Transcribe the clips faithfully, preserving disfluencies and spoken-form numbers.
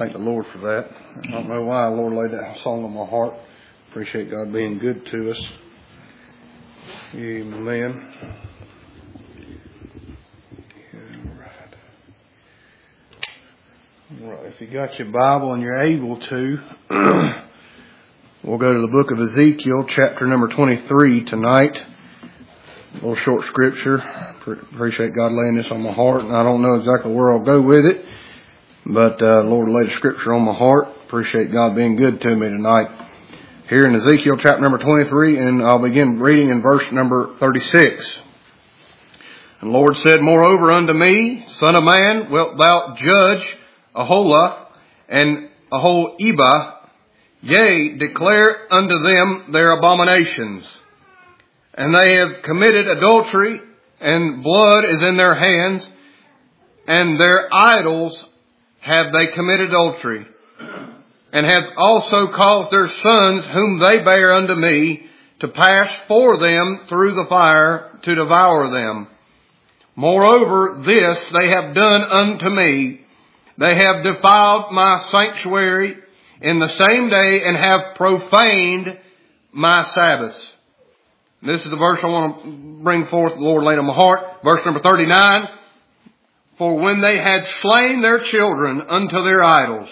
thank the Lord for that. I don't know why the Lord laid that song on my heart. Appreciate God being good to us. Amen. All right. If you got your Bible and you're able to, we'll go to the book of Ezekiel, chapter number twenty-three tonight. A little short scripture. Appreciate God laying this on my heart, and I don't know exactly where I'll go with it, but uh, Lord laid a scripture on my heart. Appreciate God being good to me tonight. Here in Ezekiel chapter number twenty-three, and I'll begin reading in verse number thirty-six. And the Lord said, Moreover unto me, Son of man, wilt thou judge Aholah and Ahoibah, yea, declare unto them their abominations. And they have committed adultery, and blood is in their hands, and their idols have they committed adultery, and have also caused their sons, whom they bear unto me, to pass for them through the fire to devour them. Moreover, this they have done unto me. They have defiled my sanctuary in the same day, and have profaned my Sabbaths. This is the verse I want to bring forth, the Lord laid on my heart. Verse number thirty-nine. For when they had slain their children unto their idols,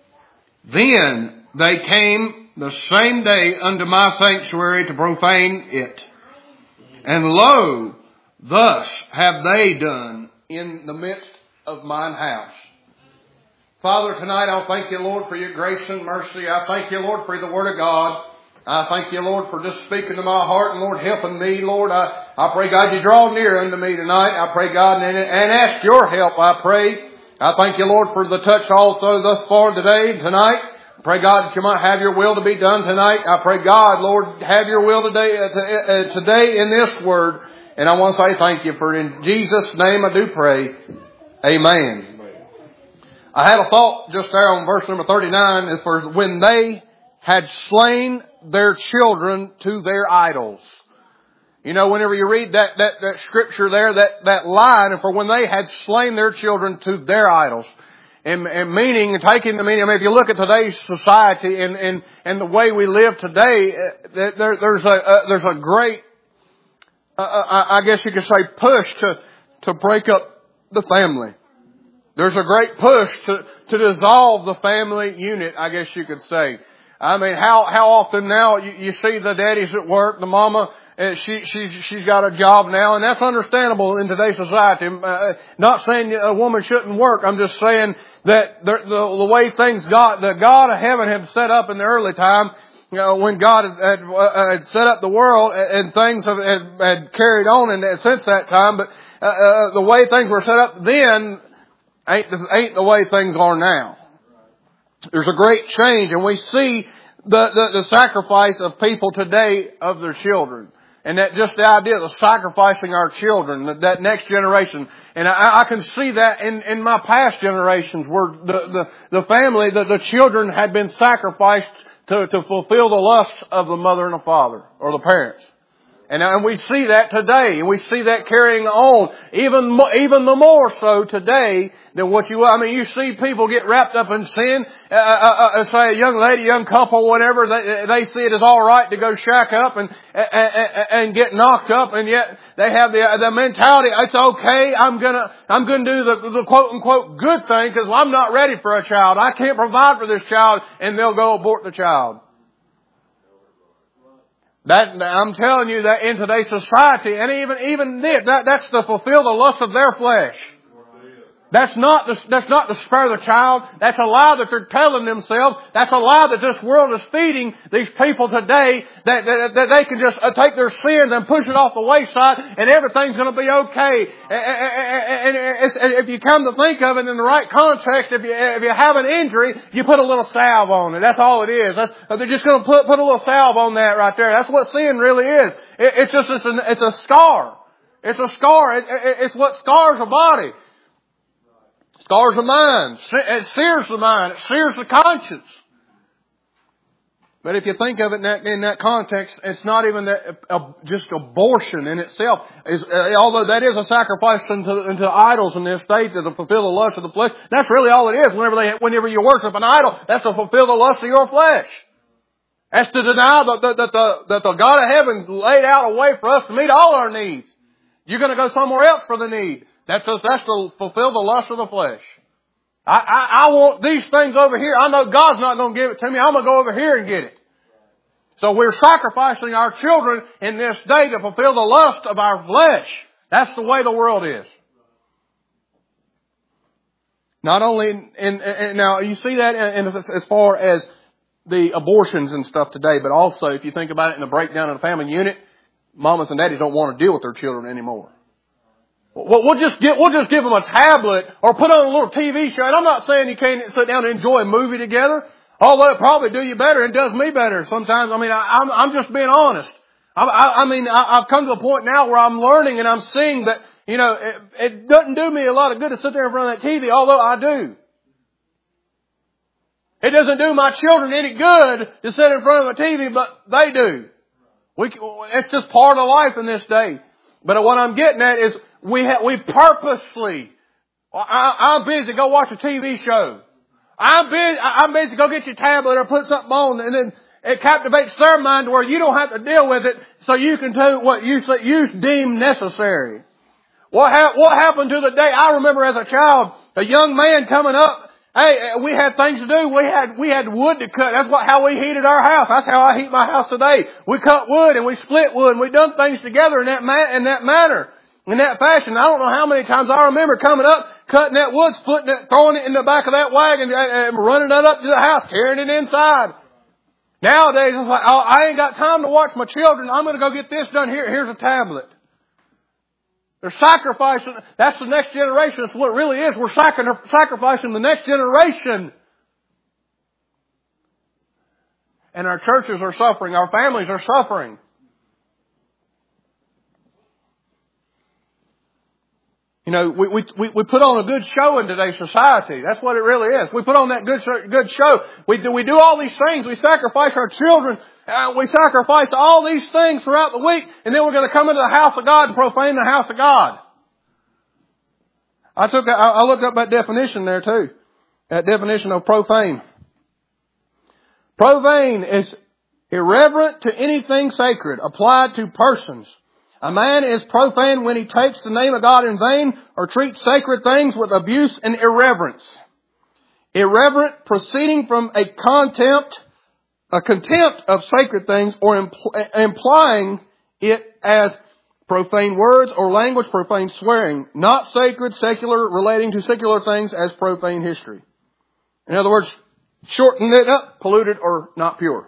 then they came the same day unto my sanctuary to profane it. And lo, thus have they done in the midst of mine house. Father, tonight I'll thank you, Lord, for your grace and mercy. I thank you, Lord, for the Word of God. I thank you, Lord, for just speaking to my heart and, Lord, helping me, Lord. I, I pray, God, you draw near unto me tonight. I pray, God, and, and ask your help, I pray. I thank you, Lord, for the touch also thus far today and tonight. I pray, God, that you might have your will to be done tonight. I pray, God, Lord, have your will today, uh, uh, today in this word. And I want to say thank you for in Jesus' name I do pray. Amen. I had a thought just there on verse number thirty-nine, is for when they had slain their children to their idols. You know, whenever you read that, that, that scripture there, that, that line, and for when they had slain their children to their idols. And, and meaning, taking the meaning, I mean, if you look at today's society and, and, and the way we live today, there, there's a, a, there's a great, uh, I guess you could say, push to, to break up the family. There's a great push to, to dissolve the family unit, I guess you could say. I mean, how, how often now you, you see the daddies at work, the mama, uh, she, she's, she's got a job now, and that's understandable in today's society. Uh, not saying a woman shouldn't work. I'm just saying that the, the, the way things got, the God of heaven had set up in the early time, you know, when God had, had, uh, had set up the world, and things have, had, had carried on in, since that time, but, uh, uh, the way things were set up then ain't the, ain't the way things are now. There's a great change, and we see the, the, the sacrifice of people today of their children. And that just the idea of sacrificing our children, that, that next generation. And I, I can see that in, in my past generations where the, the, the family, the, the children had been sacrificed to, to fulfill the lust of the mother and the father, or the parents. And, and we see that today, and we see that carrying on, even even the more so today than what you. I mean, you see people get wrapped up in sin. Uh, uh, uh, say a young lady, young couple, whatever, they, they see it as all right to go shack up and and, and get knocked up, and yet they have the the mentality, it's okay. I'm gonna I'm gonna do the, the quote unquote good thing because I'm not ready for a child. I can't provide for this child, and they'll go abort the child. That, I'm telling you that in today's society, and even, even this, that, that's to fulfill the lust of their flesh. That's not the, that's not to spare the child. That's a lie that they're telling themselves. That's a lie that this world is feeding these people today, that, that, that they can just take their sins and push it off the wayside and everything's going to be okay. And, and, and if you come to think of it in the right context, if you, if you have an injury, you put a little salve on it. That's all it is. That's, they're just going to put, put a little salve on that right there. That's what sin really is. It, it's just, it's a, it's a scar. It's a scar. It, it, it's what scars a body. Scars the mind. It sears the mind. It sears the conscience. But if you think of it in that, in that context, it's not even that, uh, just abortion in itself. Is, uh, although that is a sacrifice into, into idols in this state to fulfill the lust of the flesh. That's really all it is. Whenever they, whenever you worship an idol, that's to fulfill the lust of your flesh. That's to deny that the, that the, that the God of heaven laid out a way for us to meet all our needs. You're going to go somewhere else for the need. That's just, that's to fulfill the lust of the flesh. I, I, I want these things over here. I know God's not going to give it to me. I'm going to go over here and get it. So we're sacrificing our children in this day to fulfill the lust of our flesh. That's the way the world is. Not only in, in, in now you see that in, in, as far as the abortions and stuff today, but also if you think about it in the breakdown of the family unit, mamas and daddies don't want to deal with their children anymore. We'll, we'll just get, we'll just give them a tablet or put on a little T V show. And I'm not saying you can't sit down and enjoy a movie together. Although it probably do you better, it does me better sometimes. I mean, I, I'm, I'm just being honest. I, I, I mean, I, I've come to a point now where I'm learning and I'm seeing that, you know, it, it doesn't do me a lot of good to sit there in front of that T V, although I do. It doesn't do my children any good to sit in front of a T V, but they do. We, it's just part of life in this day. But what I'm getting at is we ha, we purposely, I, I'm busy, go watch a T V show. I'm busy, I'm busy, go get your tablet or put something on, and then it captivates their mind to where you don't have to deal with it, so you can do what you, you deem necessary. What, ha, what happened to the day? I remember as a child, a young man coming up. Hey, we had things to do. We had, we had wood to cut. That's what, how we heated our house. That's how I heat my house today. We cut wood and we split wood and we done things together in that ma- in that manner, in that fashion. I don't know how many times I remember coming up, cutting that wood, splitting it, throwing it in the back of that wagon and, and running that up to the house, carrying it inside. Nowadays, it's like, oh, I ain't got time to watch my children. I'm going to go get this done. Here, here's a tablet. They're sacrificing. That's the next generation. That's what it really is. We're sacrificing the next generation. And our churches are suffering. Our families are suffering. You know, we, we, we put on a good show in today's society. That's what it really is. We put on that good, good show. We do, we do all these things. We sacrifice our children. Uh, we sacrifice all these things throughout the week. And then we're going to come into the house of God and profane the house of God. I took, I, I looked up that definition there too. That definition of profane. Profane is irreverent to anything sacred, applied to persons. A man is profane when he takes the name of God in vain or treats sacred things with abuse and irreverence. Irreverent proceeding from a contempt, a contempt of sacred things or impl- implying it as profane words or language, profane swearing. Not sacred, secular, relating to secular things as profane history. In other words, shorten it up, polluted or not pure.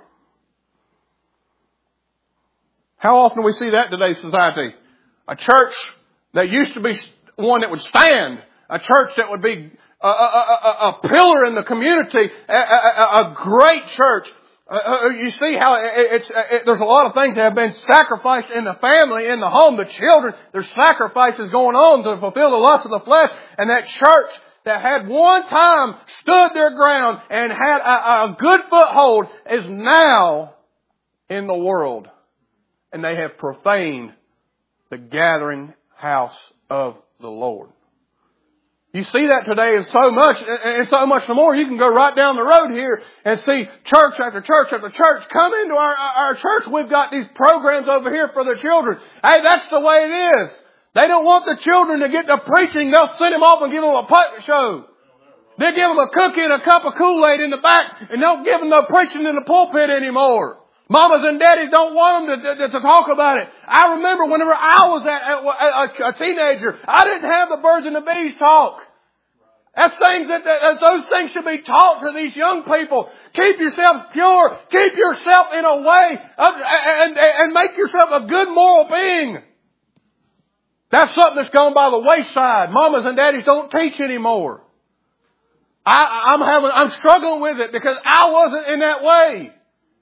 How often do we see that in today's society? A church that used to be one that would stand. A church that would be a, a, a, a pillar in the community. A, a, a great church. Uh, you see how it, it's, it, there's a lot of things that have been sacrificed in the family, in the home, the children. There's sacrifices going on to fulfill the lust of the flesh. And that church that had one time stood their ground and had a, a good foothold is now in the world. And they have profaned the gathering house of the Lord. You see that today in so much, and so much more. You can go right down the road here and see church after church after church. Come into our, our church. We've got these programs over here for the children. Hey, that's the way it is. They don't want the children to get to preaching. They'll send them off and give them a puppet show. They give them a cookie and a cup of Kool-Aid in the back, and don't give them no preaching in the pulpit anymore. Mamas and daddies don't want them to, to, to talk about it. I remember whenever I was a, a, a teenager, I didn't have the birds and the bees talk. That's things that, that those things should be taught to these young people. Keep yourself pure. Keep yourself in a way of, and, and make yourself a good moral being. That's something that's gone by the wayside. Mamas and daddies don't teach anymore. I, I'm having, I'm struggling with it because I wasn't in that way.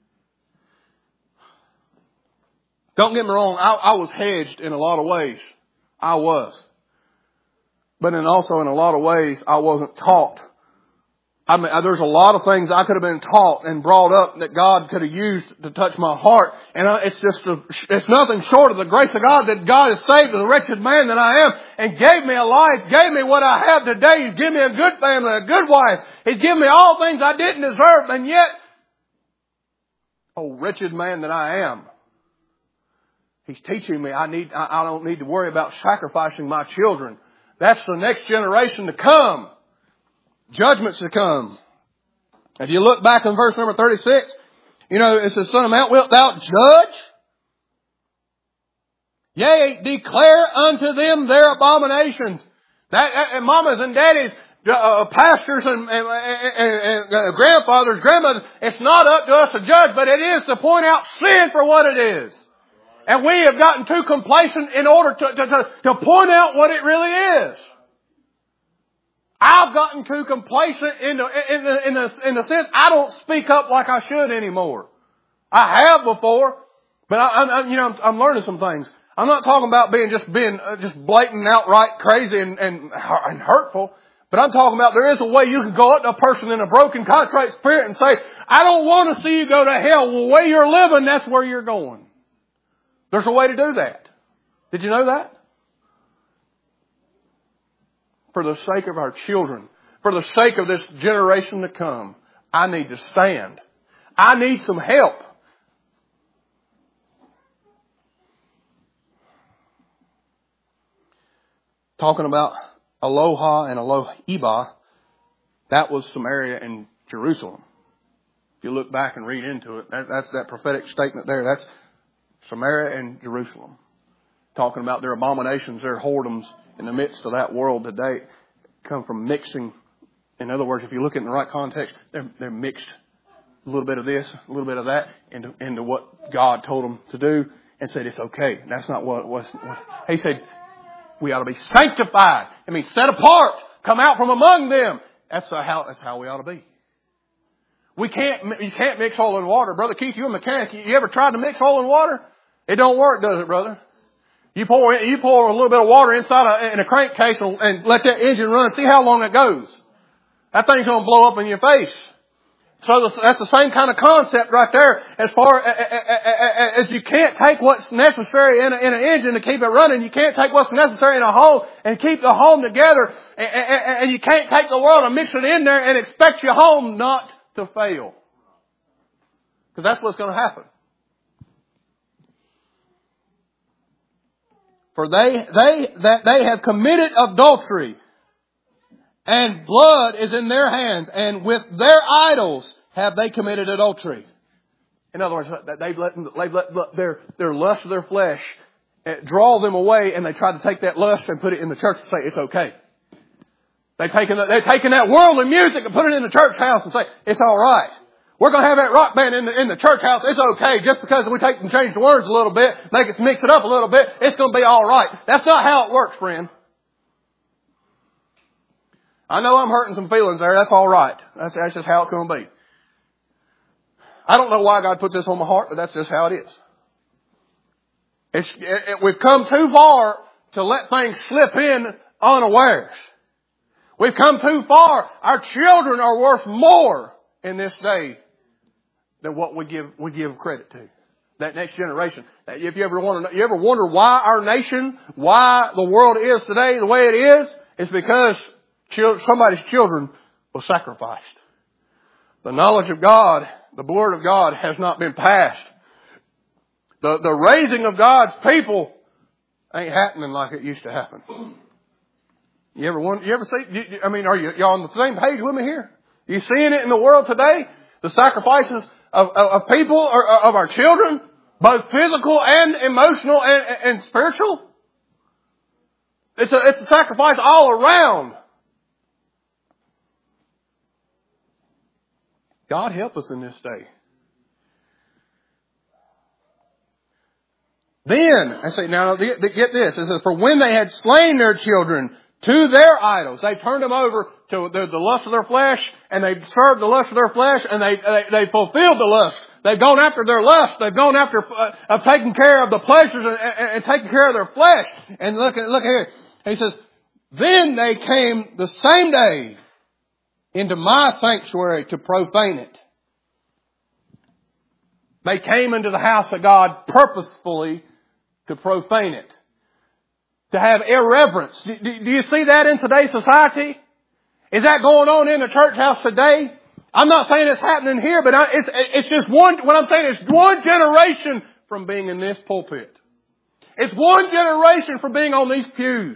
Don't get me wrong, I, I was hedged in a lot of ways. I was. But then also in a lot of ways, I wasn't taught. I mean, there's a lot of things I could have been taught and brought up that God could have used to touch my heart. And it's just, a, it's nothing short of the grace of God that God has saved the wretched man that I am and gave me a life, gave me what I have today. He's given me a good family, a good wife. He's given me all things I didn't deserve. And yet, oh, wretched man that I am, He's teaching me I need, I don't need to worry about sacrificing my children. That's the next generation to come. Judgments to come. If you look back in verse number thirty-six, you know, it says, Son of man, wilt thou judge? Yea, declare unto them their abominations. That, and mamas and daddies, uh, pastors and, and, and, and uh, grandfathers, grandmothers, it's not up to us to judge, but it is to point out sin for what it is. And we have gotten too complacent in order to, to, to, to point out what it really is. I've gotten too complacent in the, in the, in the, in the sense I don't speak up like I should anymore. I have before, but I, I, you know, I'm, I'm learning some things. I'm not talking about being just being uh, just blatant, outright crazy and, and, and hurtful, but I'm talking about there is a way you can go up to a person in a broken, contrite spirit and say, I don't want to see you go to hell. Well, the way you're living, that's where you're going. There's a way to do that. Did you know that? For the sake of our children, for the sake of this generation to come, I need to stand. I need some help. Talking about Aloha and Alohiba, that was Samaria and Jerusalem. If you look back and read into it, that, that's that prophetic statement there. That's Samaria and Jerusalem. Talking about their abominations, their whoredoms in the midst of that world today come from mixing. In other words, if you look in the right context, they're, they're mixed a little bit of this, a little bit of that into, into what God told them to do and said it's okay. That's not what it was. He said we ought to be sanctified. I mean, set apart. Come out from among them. That's how, that's how we ought to be. We can't, you can't mix oil and water. Brother Keith, you're a mechanic. You ever tried to mix oil and water? It don't work, does it, brother? You pour, you pour a little bit of water inside a, in a crankcase and, and let that engine run. See how long it goes. That thing's going to blow up in your face. So the, that's the same kind of concept right there. As far as, as you can't take what's necessary in, a, in an engine to keep it running, you can't take what's necessary in a home and keep the home together. And, and, and you can't take the world and mix it in there and expect your home not to fail. Because that's what's going to happen. For they, they, that they have committed adultery, and blood is in their hands, and with their idols have they committed adultery. In other words, they've let, they've let their, their lust of their flesh draw them away, and they try to take that lust and put it in the church and say it's okay. They've taken, they've taken that worldly music and put it in the church house and say it's all right. We're going to have that rock band in the, in the church house. It's okay. Just because we take and change the words a little bit, make it mix it up a little bit, it's going to be all right. That's not how it works, friend. I know I'm hurting some feelings there. That's all right. That's, that's just how it's going to be. I don't know why God put this on my heart, but that's just how it is. It's, it, it, we've come too far to let things slip in unawares. We've come too far. Our children are worth more in this day than what we give we give credit to. That next generation. If you ever wonder, you ever wonder why our nation, why the world is today the way it is, it's because somebody's children were sacrificed. The knowledge of God, the Word of God has not been passed. The, the raising of God's people ain't happening like it used to happen. You ever wonder, you ever see, you, I mean, are you, y'all on the same page with me here? You seeing it in the world today? The sacrifices of, of, of people, or of our children, both physical and emotional and, and spiritual. It's a, it's a sacrifice all around. God help us in this day. Then, I say, now get this. It says, for when they had slain their children to their idols, they turned them over to the, the lust of their flesh, and they served the lust of their flesh, and they they, they fulfilled the lust. They've gone after their lust. They've gone after uh, of taking care of the pleasures and, and, and taking care of their flesh. And look, look here. He says, then they came the same day into my sanctuary to profane it. They came into the house of God purposefully to profane it. To have irreverence. Do, do, do you see that in today's society? Is that going on in the church house today? I'm not saying it's happening here, but I, it's, it's just one, what I'm saying is one generation from being in this pulpit. It's one generation from being on these pews.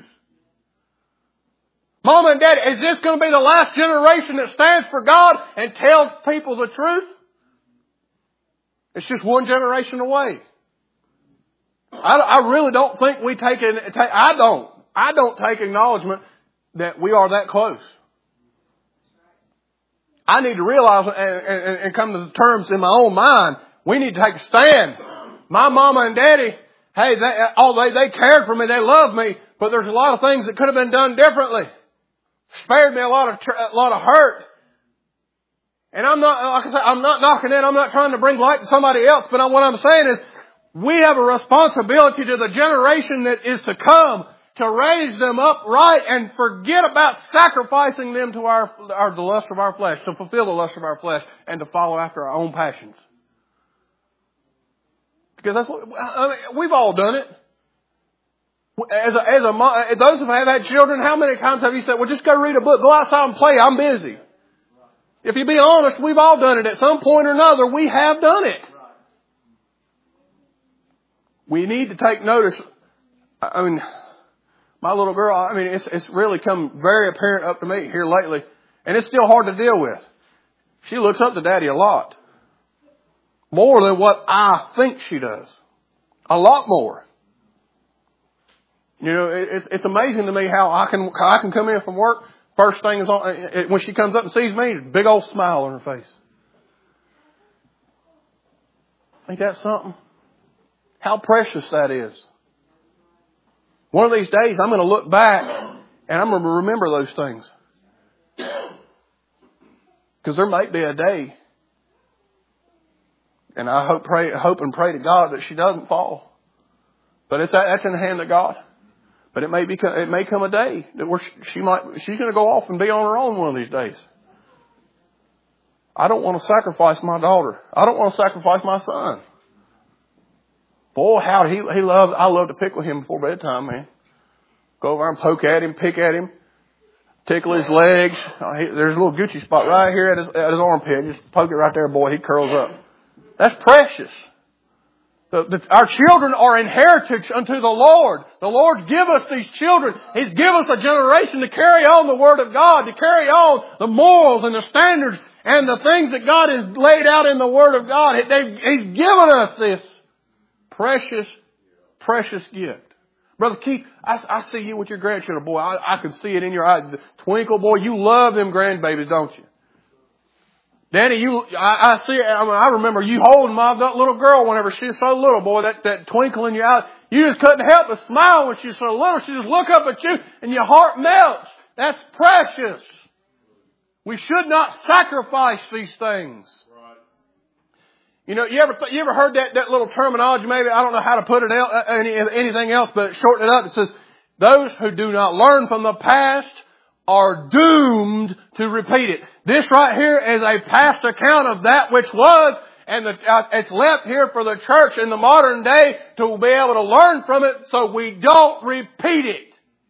Mama and Daddy, is this going to be the last generation that stands for God and tells people the truth? It's just one generation away. I, I really don't think we take it, I don't, I don't take acknowledgement that we are that close. I need to realize and, and, and come to the terms in my own mind. We need to take a stand. My mama and daddy, hey, they, oh, they, they cared for me. They loved me. But there's a lot of things that could have been done differently. Spared me a lot of, a lot of hurt. And I'm not, like I said, I'm not knocking it. I'm not trying to bring light to somebody else. But what I'm saying is we have a responsibility to the generation that is to come to raise them up right and forget about sacrificing them to our, our, the lust of our flesh, to fulfill the lust of our flesh and to follow after our own passions. Because that's what, I mean, we've all done it. As a, as a, those who have had children, how many times have you said, well, just go read a book, go outside and play, I'm busy. If you be honest, we've all done it at some point or another. We have done it. We need to take notice. I mean, my little girl, I mean, it's, it's really come very apparent up to me here lately. And it's still hard to deal with. She looks up to Daddy a lot. More than what I think she does. A lot more. You know, it's, it's amazing to me how I can, how I can come in from work. First thing is on, when she comes up and sees me, big old smile on her face. Ain't that something? How precious that is. One of these days, I'm going to look back and I'm going to remember those things. Because there might be a day, and I hope, pray, hope and pray to God that she doesn't fall. But it's that's in the hand of God. But it may be, it may come a day that where she might, she's going to go off and be on her own one of these days. I don't want to sacrifice my daughter. I don't want to sacrifice my son. Boy, how he he loves. I love to pick with him before bedtime, man. Go over and poke at him, pick at him, tickle his legs. Uh, he, there's a little Gucci spot right here at his, at his armpit. Just poke it right there, boy. He curls up. That's precious. The, the, our children are an heritage unto the Lord. The Lord give us these children. He's given us a generation to carry on the Word of God, to carry on the morals and the standards and the things that God has laid out in the Word of God. They've, He's given us this precious, precious gift. Brother Keith, I, I see you with your grandchildren, boy. I, I can see it in your eyes. The twinkle, boy, you love them grandbabies, don't you? Danny, you, I, I see it. I, mean, I remember you holding my little girl whenever she was so little, boy. That, that twinkle in your eyes. You just couldn't help but smile when she was so little. She just look up at you and your heart melts. That's precious. We should not sacrifice these things. You know, you ever you ever heard that, that little terminology? Maybe I don't know how to put it else, any, anything else, but shorten it up. It says, "Those who do not learn from the past are doomed to repeat it." This right here is a past account of that which was, and the, uh, it's left here for the church in the modern day to be able to learn from it, so we don't repeat it.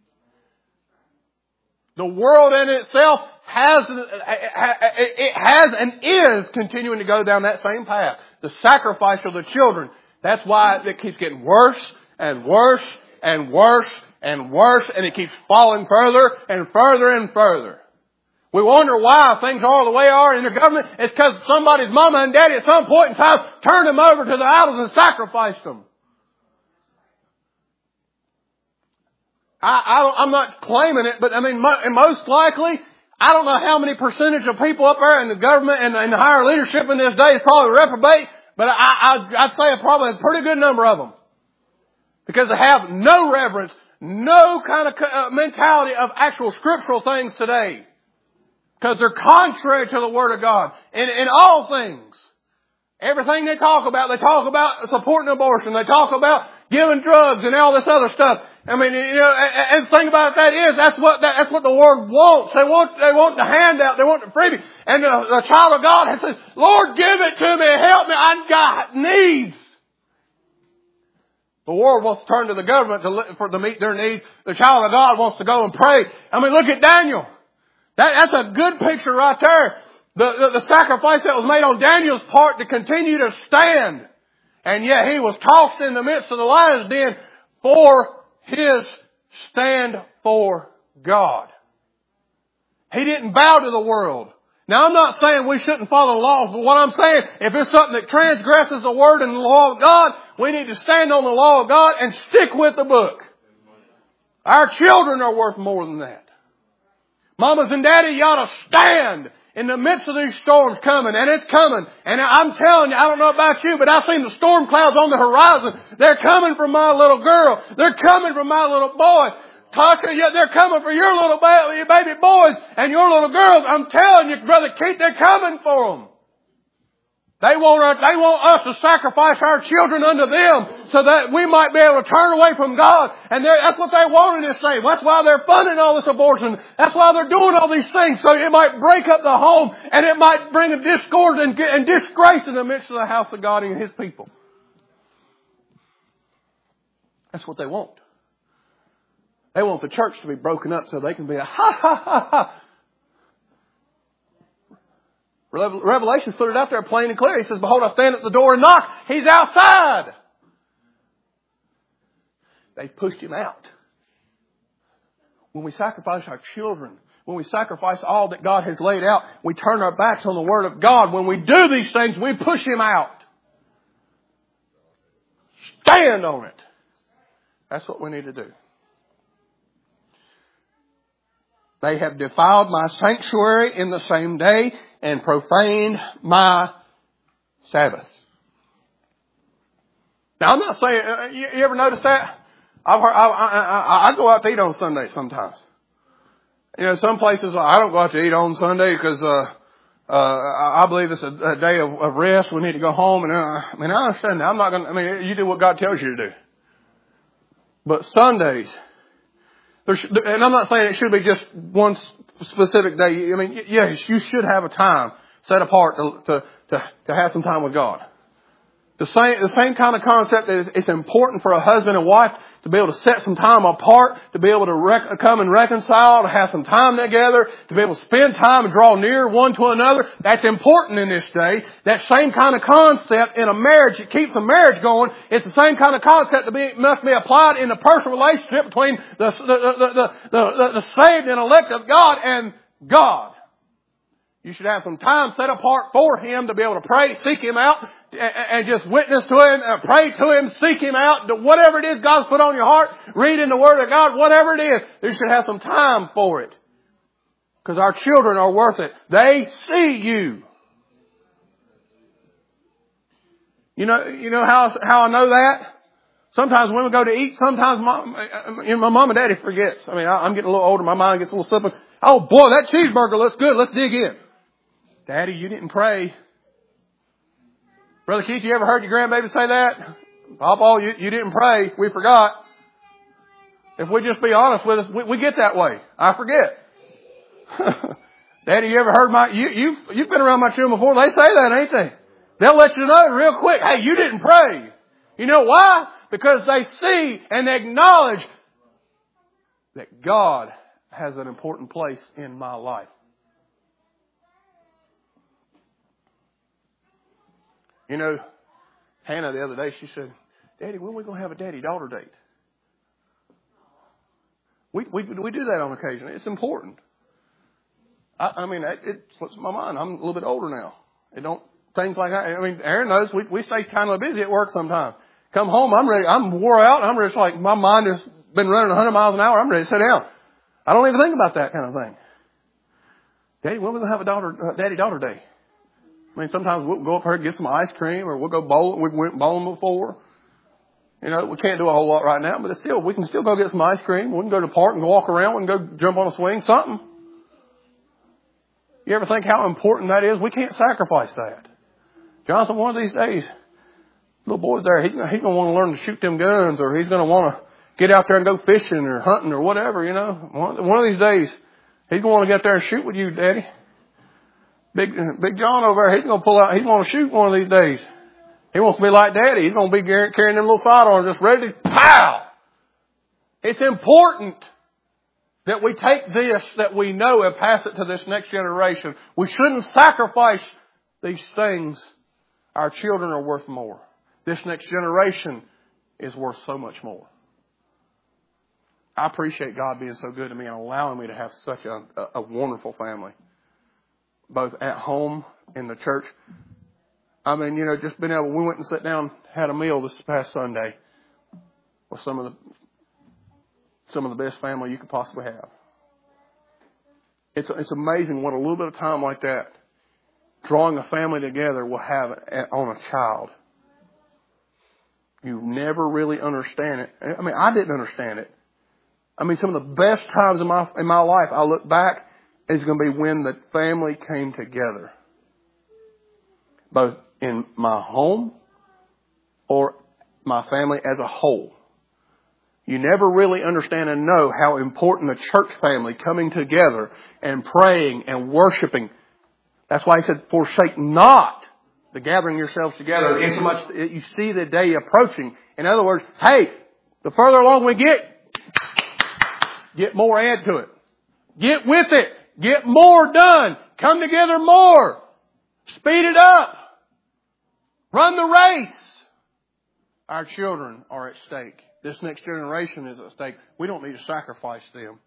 The world in itself has, it has and is continuing to go down that same path. The sacrifice of the children. That's why it keeps getting worse and worse and worse and worse, and it keeps falling further and further and further. We wonder why things are the way they are in the government. It's because somebody's mama and daddy at some point in time turned them over to the idols and sacrificed them. I, I, I'm not claiming it, but I mean, most likely, I don't know how many percentage of people up there in the government and in the higher leadership in this day is probably reprobate, but I, I, I'd say it's probably a pretty good number of them. Because they have no reverence, no kind of uh, mentality of actual scriptural things today. Because they're contrary to the Word of God. In, in all things. Everything they talk about, they talk about supporting abortion. They talk about giving drugs and all this other stuff. I mean, you know, and the thing about that is, that's what, that's what the world wants. They want, they want the handout. They want the freebie. And the, the child of God has said, Lord, give it to me. Help me. I've got needs. The world wants to turn to the government to, for, to meet their needs. The child of God wants to go and pray. I mean, look at Daniel. That, that's a good picture right there. The, the, the sacrifice that was made on Daniel's part to continue to stand. And yet he was tossed in the midst of the lion's den for his stand for God. He didn't bow to the world. Now I'm not saying we shouldn't follow the laws, but what I'm saying, if it's something that transgresses the word and the law of God, we need to stand on the law of God and stick with the book. Our children are worth more than that. Mamas and daddy, you ought to stand in the midst of these storms coming, and it's coming. And I'm telling you, I don't know about you, but I've seen the storm clouds on the horizon. They're coming for my little girl. They're coming for my little boy. Tasha, they're coming for your little baby boys and your little girls. I'm telling you, Brother Keith, they're coming for them. They want our, they want us to sacrifice our children unto them so that we might be able to turn away from God. And that's what they wanted to say. That's why they're funding all this abortion. That's why they're doing all these things. So it might break up the home and it might bring a discord and, and disgrace in the midst of the house of God and His people. That's what they want. They want the church to be broken up so they can be a ha ha ha ha. Revelation put it out there plain and clear. He says, behold, I stand at the door and knock. He's outside. They pushed him out. When we sacrifice our children, when we sacrifice all that God has laid out, we turn our backs on the Word of God. When we do these things, we push him out. Stand on it. That's what we need to do. They have defiled my sanctuary in the same day and profaned my Sabbath. Now, I'm not saying, uh, you, you ever notice that? I've heard, I, I, I, I go out to eat on Sunday sometimes. You know, some places I don't go out to eat on Sunday because uh, uh, I believe it's a, a day of, of rest. We need to go home. And uh, I mean, I understand that. I'm not going to, I mean, you do what God tells you to do. But Sundays, There's, and I'm not saying it should be just one specific day. I mean, yes, you should have a time set apart to to to, to have some time with God. The same the same kind of concept that it's important for a husband and wife to be able to set some time apart, to be able to rec- come and reconcile, to have some time together, to be able to spend time and draw near one to another. That's important in this day. That same kind of concept in a marriage, it keeps a marriage going. It's the same kind of concept that be, must be applied in the personal relationship between the, the, the, the, the, the, the saved and elect of God and God. You should have some time set apart for Him to be able to pray, seek Him out, and just witness to Him, pray to Him, seek Him out, whatever it is God's put on your heart, read in the Word of God, whatever it is, you should have some time for it. Because our children are worth it. They see you. You know, you know how, how I know that? Sometimes when we go to eat, sometimes mom, you know, my mom and daddy forgets. I mean, I'm getting a little older, my mind gets a little slipping. Oh boy, that cheeseburger looks good, let's dig in. Daddy, you didn't pray. Brother Keith, you ever heard your grandbaby say that? Papa, you, you didn't pray. We forgot. If we just be honest with us, we, we get that way. I forget. Daddy, you ever heard my, you, you've, you've been around my children before. They say that, ain't they? They'll let you know real quick. Hey, you didn't pray. You know why? Because they see and they acknowledge that God has an important place in my life. You know, Hannah the other day, she said, Daddy, when are we going to have a daddy-daughter date? We, we we do that on occasion. It's important. I, I mean, it, it slips my mind. I'm a little bit older now. It don't, things like that. I mean, Aaron knows we, we stay kind of busy at work sometimes. Come home, I'm ready. I'm wore out. I'm just like, my mind has been running one hundred miles an hour. I'm ready to sit down. I don't even think about that kind of thing. Daddy, when are we going to have a daughter, uh, daddy-daughter day? I mean, sometimes we'll go up here and get some ice cream, or we'll go bowling. We went bowling before. You know, we can't do a whole lot right now, but still, we can still go get some ice cream. We can go to the park and go walk around. We can go jump on a swing, something. You ever think how important that is? We can't sacrifice that. Johnson, one of these days, little boy's there. He's, he's going to want to learn to shoot them guns, or he's going to want to get out there and go fishing or hunting or whatever, you know. One, one of these days, he's going to want to get there and shoot with you, Daddy. Big, Big John over there, he's going to pull out, he's going to shoot one of these days. He wants to be like Daddy. He's going to be carrying them little sidearms just ready to pow. It's important that we take this that we know and pass it to this next generation. We shouldn't sacrifice these things. Our children are worth more. This next generation is worth so much more. I appreciate God being so good to me and allowing me to have such a, a wonderful family. Both at home, in the church. I mean, you know, just being able, we went and sat down, had a meal this past Sunday with some of the, some of the best family you could possibly have. It's, it's amazing what a little bit of time like that, drawing a family together, will have on a child. You never really understand it. I mean, I didn't understand it. I mean, some of the best times in my, in my life, I look back, is going to be when the family came together. Both in my home or my family as a whole. You never really understand and know how important the church family coming together and praying and worshiping. That's why he said, forsake not the gathering yourselves together. In so much you see the day approaching. In other words, hey, the further along we get, get more add to it. Get with it. Get more done. Come together more. Speed it up. Run the race. Our children are at stake. This next generation is at stake. We don't need to sacrifice them.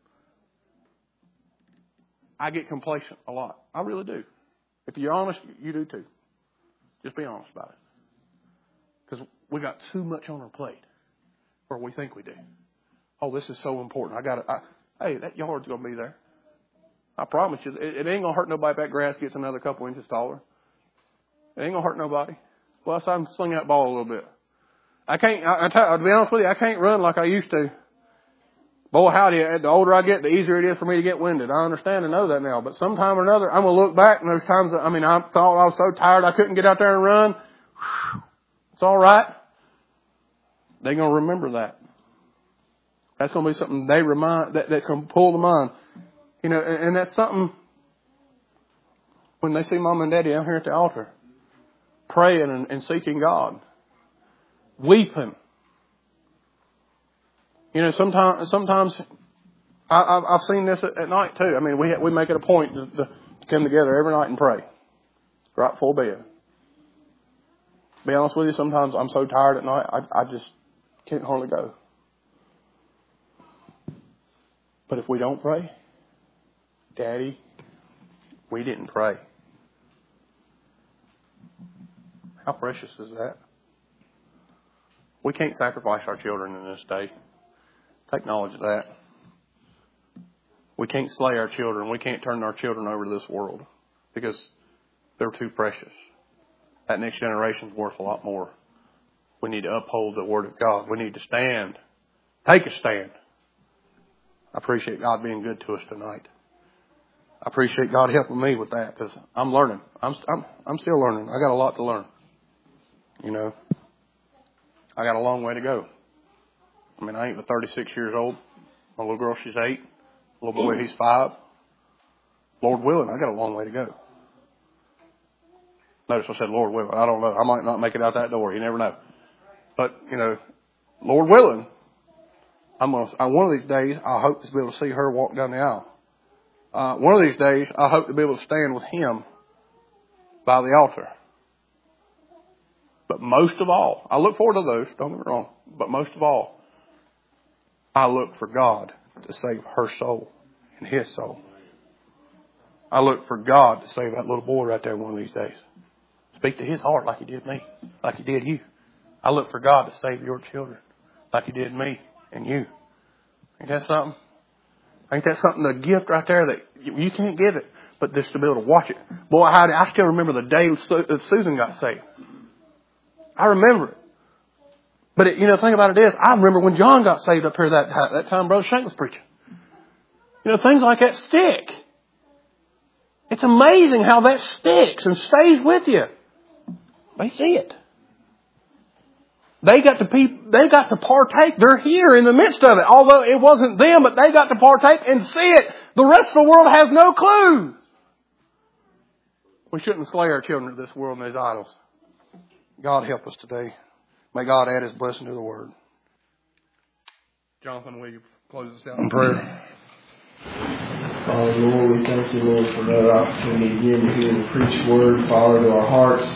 I get complacent a lot. I really do. If you're honest, you do too. Just be honest about it. Because we got too much on our plate. Or we think we do. Oh, this is so important. I got to, hey, that yard's going to be there. I promise you, it, it ain't going to hurt nobody if that grass gets another couple inches taller. It ain't going to hurt nobody. Plus, I can sling that ball a little bit. I can't, I, I tell, I'll be honest with you, I can't run like I used to. Boy, howdy, the older I get, the easier it is for me to get winded. I understand and know that now. But sometime or another, I'm going to look back and those times, that, I mean, I thought I was so tired I couldn't get out there and run. It's all right. They're going to remember that. That's going to be something they remind, that, that's going to pull them on. You know, and, and that's something when they see Mom and Daddy out here at the altar, praying and, and seeking God, weeping. You know, sometimes, sometimes I, I've, I've seen this at, at night too. I mean, we we make it a point to, to come together every night and pray, right before bed. To be honest with you, sometimes I'm so tired at night, I, I just can't hardly go. But if we don't pray, Daddy, we didn't pray. How precious is that? We can't sacrifice our children in this day. Take knowledge of that. We can't slay our children. We can't turn our children over to this world because they're too precious. That next generation is worth a lot more. We need to uphold the Word of God. We need to stand. Take a stand. I appreciate God being good to us tonight. I appreciate God helping me with that because I'm learning. I'm, I'm, I'm still learning. I got a lot to learn. You know, I got a long way to go. I mean, I ain't but thirty-six years old. My little girl, she's eight. Little boy, he's five. Lord willing, I got a long way to go. Notice I said Lord willing. I don't know. I might not make it out that door. You never know. But, you know, Lord willing, I'm gonna, one of these days, I hope to be able to see her walk down the aisle. Uh, one of these days, I hope to be able to stand with him by the altar. But most of all, I look forward to those, don't get me wrong. But most of all, I look for God to save her soul and his soul. I look for God to save that little boy right there one of these days. Speak to his heart like he did me, like he did you. I look for God to save your children like he did me and you. Ain't that something? Ain't that something, a gift right there that you, you can't give it, but just to be able to watch it. Boy, I, I still remember the day that Susan got saved. I remember it. But, it, you know, the thing about it is, I remember when John got saved up here that, that time Brother Shank was preaching. You know, things like that stick. It's amazing how that sticks and stays with you. They see it. They got to pe- they got to partake. They're here in the midst of it. Although it wasn't them, but they got to partake and see it. The rest of the world has no clue. We shouldn't slay our children to this world and these idols. God help us today. May God add His blessing to the word. Jonathan, will you close us out in prayer? Father, Lord, we thank you, Lord, for that opportunity again to hear the preached word, Father, to our hearts.